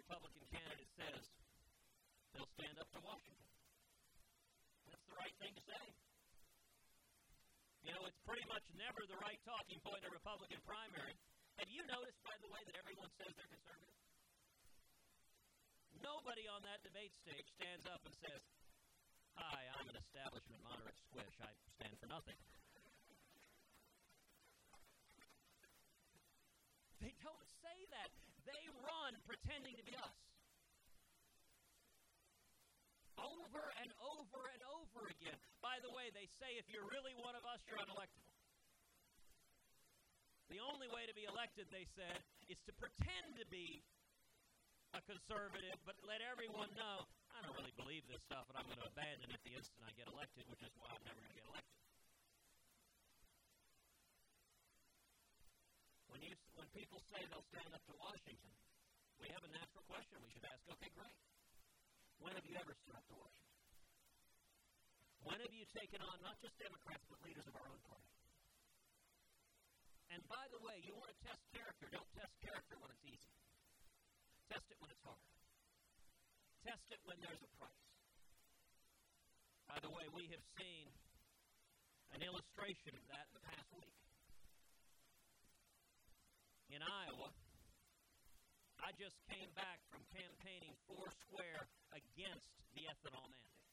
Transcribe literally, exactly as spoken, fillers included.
Republican candidate says, they'll stand up to Washington. That's the right thing to say. You know, it's pretty much never the right talking point in a Republican primary. Have you noticed, by the way, that everyone says they're conservative? Nobody on that debate stage stands up and says, hi, I'm an establishment moderate squish. I stand for nothing. They don't say that. They run pretending to be us. Over and over and over again. By the way, they say if you're really one of us, you're unelectable. The only way to be elected, they said, is to pretend to be a conservative, but let everyone know, I don't really believe this stuff, and I'm going to abandon it the instant I get elected, which is why I'm never going to get elected. When, you, when people say they'll stand up to Washington, we have a natural question we should ask. Okay, great. When have you ever stood up to Washington? When have you taken on not just Democrats, but leaders of our own party? And by the way, you want to test character, don't test character when it's easy. Test it when it's hard. Test it when there's a price. By the way, we have seen an illustration of that in the past week. In Iowa, I just came back from campaigning four square against the ethanol mandate.